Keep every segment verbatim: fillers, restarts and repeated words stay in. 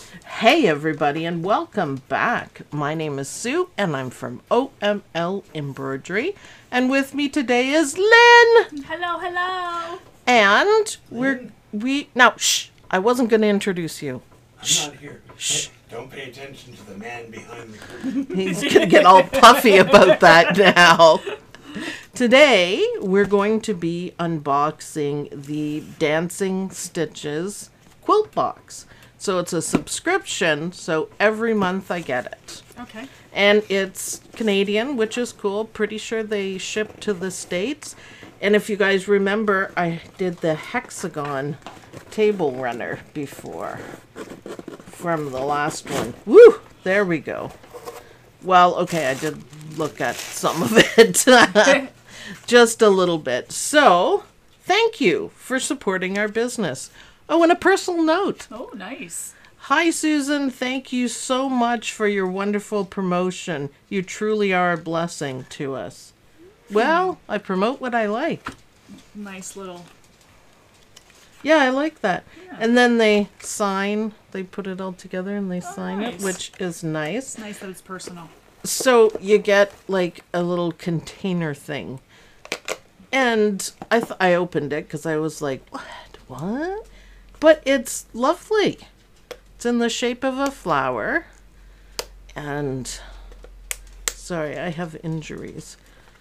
Hey everybody and welcome back. My name is Sue and I'm from O M L Embroidery. And with me today is Lynn. Hello, hello. And we're we now shh. I wasn't gonna introduce you. I'm Shh. not here. Shh. Hey, don't pay attention to the man behind the curtain. He's gonna get all puffy about that now. Today we're going to be unboxing the Dancing Stitches quilt box. So it's a subscription, so every month I get it. Okay. And it's Canadian, which is cool. Pretty sure they ship to the States. And if you guys remember, I did the hexagon table runner before from the last one. Woo! There we go. Well, okay, I did look at some of it. Just a little bit. So, thank you for supporting our business. Oh, and a personal note. Oh, nice. Hi, Susan. Thank you so much for your wonderful promotion. You truly are a blessing to us. Well, I promote what I like. Nice little. Yeah, I like that. Yeah. And then they sign, they put it all together and they Oh, sign nice. it, which is nice. It's nice that it's personal. So you get like a little container thing. And I th- I opened it because I was like, what? What? But it's lovely. It's in the shape of a flower. And sorry, I have injuries.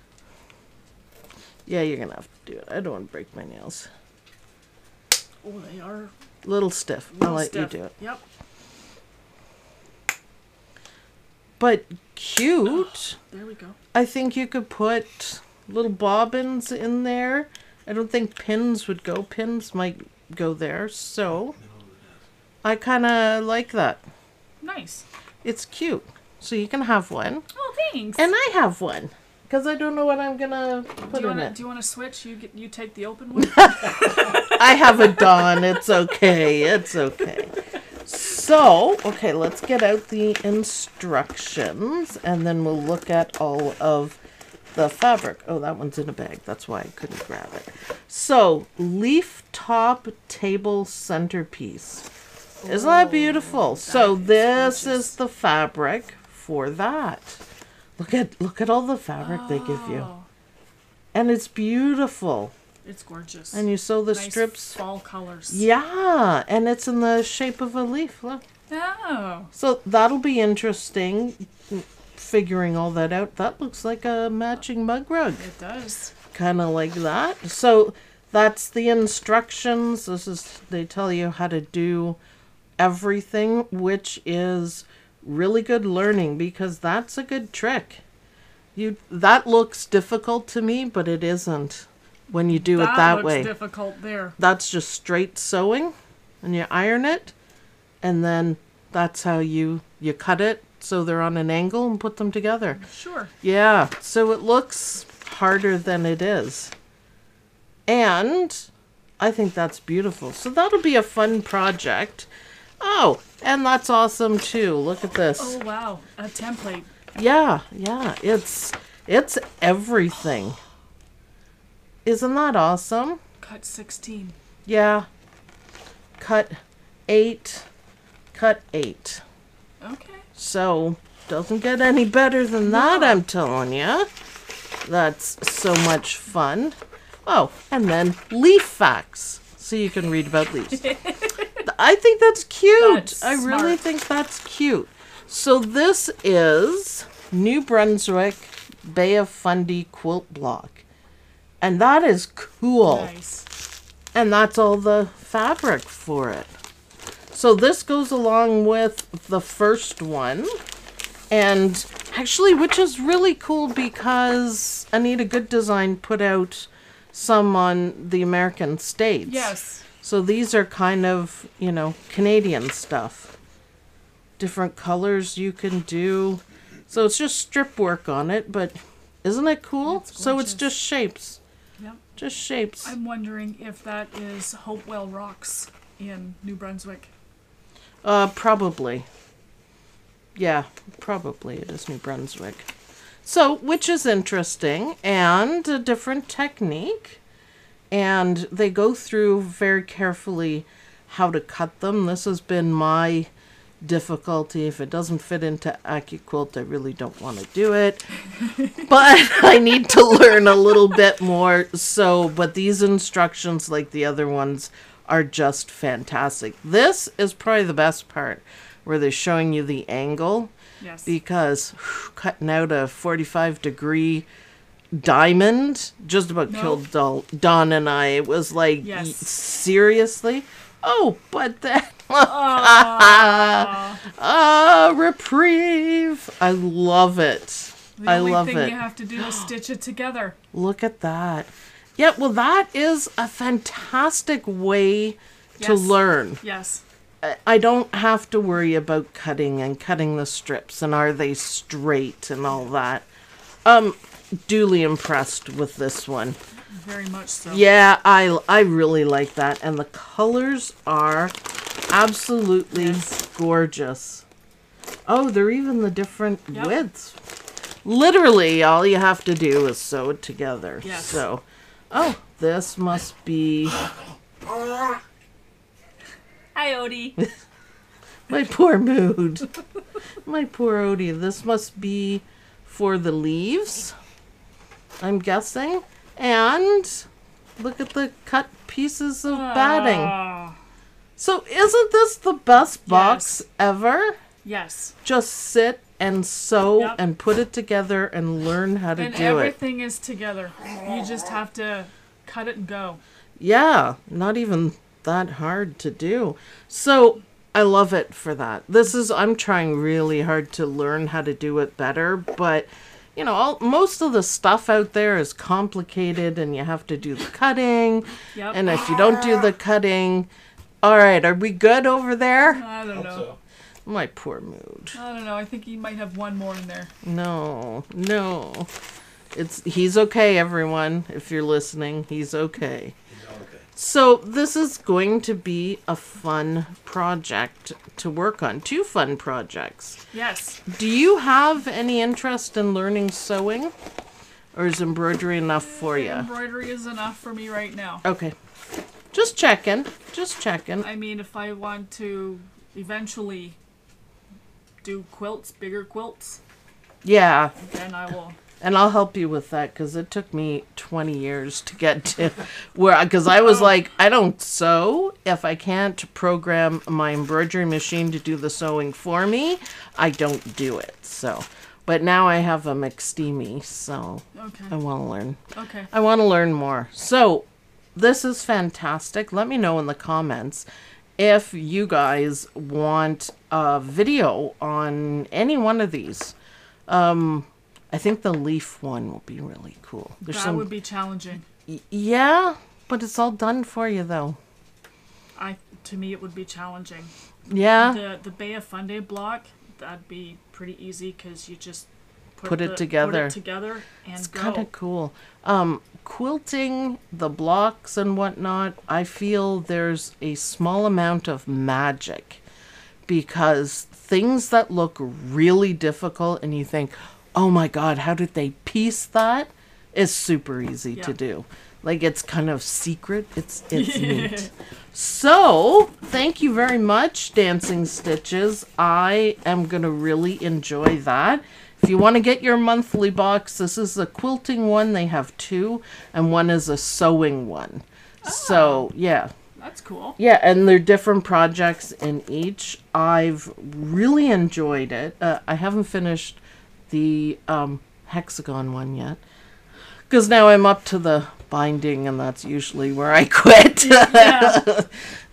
Yeah, you're going to have to do it. I don't want to break my nails. Oh, they are A little stiff. little I'll let stiff. you do it. Yep. But cute. There we go. I think you could put little bobbins in there. I don't think pins would go. Pins might go there. So I kind of like that. Nice. It's cute. So you can have one. Oh, thanks. And I have one. Because I don't know what I'm going to put do you in wanna, it. Do you want to switch? You get you take the open one. I have a Dawn. It's okay. It's okay. So, okay, let's get out the instructions. And then we'll look at all of the fabric. Oh, that one's in a bag. That's why I couldn't grab it. So, leaf top table centerpiece. Isn't that beautiful? So is this gorgeous. is the fabric for that. Look at look at all the fabric they give you. Oh, And it's beautiful. it's gorgeous. And you sew the nice strips. fall colors. Yeah, and it's in the shape of a leaf. Look. Oh. So that'll be interesting figuring all that out. That looks like a matching mug rug. It does. Kind of like that. So that's the instructions. This is they tell you how to do everything, which is really good learning because that's a good trick. You that looks difficult to me, but it isn't when you do that it that looks way. difficult there. That's just straight sewing and you iron it and then that's how you you cut it so they're on an angle and put them together. Sure. Yeah, so it looks harder than it is. And I think that's beautiful. So that'll be a fun project. Oh, and that's awesome too. Look at this. Oh wow, a template. Yeah, yeah, it's it's everything. Isn't that awesome? Cut sixteen. Yeah. Cut eight. Cut eight. Okay. So, doesn't get any better than that, No. I'm telling you. That's so much fun. Oh, and then leaf facts. So you can read about leaves. I think that's cute. That's I really smart. think that's cute. So this is New Brunswick Bay of Fundy quilt block. And that is cool. Nice. And that's all the fabric for it. So this goes along with the first one. And actually, which is really cool because Anita Good Design put out some on the American States. Yes. So these are kind of, you know, Canadian stuff. Different colors you can do. So it's just strip work on it, but isn't it cool? It's So it's gorgeous. just shapes. Yep. Just shapes. I'm wondering if that is Hopewell Rocks in New Brunswick. Uh, probably. Yeah, probably it is New Brunswick. So, which is interesting and a different technique. And they go through very carefully how to cut them. This has been my difficulty. If it doesn't fit into AccuQuilt, I really don't want to do it. But I need to learn a little bit more. So, but these instructions, like the other ones, are just fantastic. This is probably the best part, where they're showing you the angle. Yes. Because whew, cutting out a forty-five degree diamond just about No. killed Dol- Don and I. It was like, Yes. y- seriously? Oh, but then... Aw. Ah, reprieve. I love it. The I only love thing it. you have to do is stitch it together. Look at that. Yeah, well, that is a fantastic way to Yes. learn. Yes. I- I don't have to worry about cutting and cutting the strips and are they straight and all that. Um, duly impressed with this one. Very much so. Yeah, I, I really like that. And the colors are absolutely Yes. gorgeous. Oh, they're even the different Yep. widths. Literally, all you have to do is sew it together. Yes. So, oh, this must be Hi, Odie. my poor mood. My poor Odie. This must be for the leaves, I'm guessing. And look at the cut pieces of batting. Aw. So isn't this the best box Yes. ever? Yes. Just sit and sew Yep. and put it together and learn how to And do it. everything is together. You just have to cut it and go. Yeah, not even that hard to do. So I love it for that. This is, I'm trying really hard to learn how to do it better, but you know, all, most of the stuff out there is complicated and you have to do the cutting. Yep. And if you don't do the cutting, all right, are we good over there? I don't Hope know. so. My poor mood. I don't know. I think you might have one more in there. No, no. It's he's okay, everyone. If you're listening, he's okay. He's all okay. So this is going to be a fun project to work on. Two fun projects. Yes. Do you have any interest in learning sewing? Or is embroidery enough for you? Embroidery is enough for me right now. Okay. Just checking. Just checking. I mean, if I want to eventually do quilts, bigger quilts, Yeah. then I will. And I'll help you with that because it took me twenty years to get to where, because I was like, I don't sew. If I can't program my embroidery machine to do the sewing for me, I don't do it. So, but now I have a McSteamy, so Okay. I want to learn. Okay. I want to learn more. So, this is fantastic. Let me know in the comments if you guys want a video on any one of these. Um, I think the leaf one will be really cool. There's That some, would be challenging. y- yeah, but it's all done for you though. I to me it would be challenging. Yeah, The the Bay of Funday block, that'd be pretty easy because you just put, Put it the- together. Put it together and it's go. kind of cool. Um, quilting the blocks and whatnot, I feel there's a small amount of magic because things that look really difficult and you think, oh my God, how did they piece that? Is super easy to Yeah. do. Like it's kind of secret. It's it's neat. So thank you very much, Dancing Stitches. I am gonna really enjoy that. If you want to get your monthly box, this is a quilting one. They have two, and one is a sewing one. So yeah. That's cool. Yeah, and they're different projects in each. I've really enjoyed it. Uh, I haven't finished the um, hexagon one yet. Because now I'm up to the binding, and that's usually where I quit. Yeah.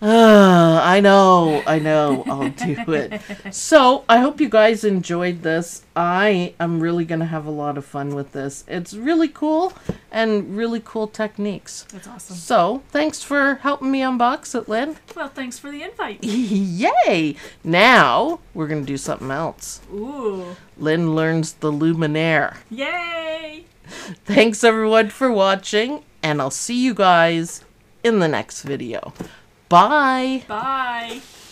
Uh, I know, I know, I'll do it. So, I hope you guys enjoyed this. I am really going to have a lot of fun with this. It's really cool and really cool techniques. That's awesome. So, thanks for helping me unbox it, Lynn. Well, thanks for the invite. Yay! Now, we're going to do something else. Ooh. Lynn learns the Luminaire. Yay! Thanks, everyone, for watching, and I'll see you guys in the next video. Bye! Bye.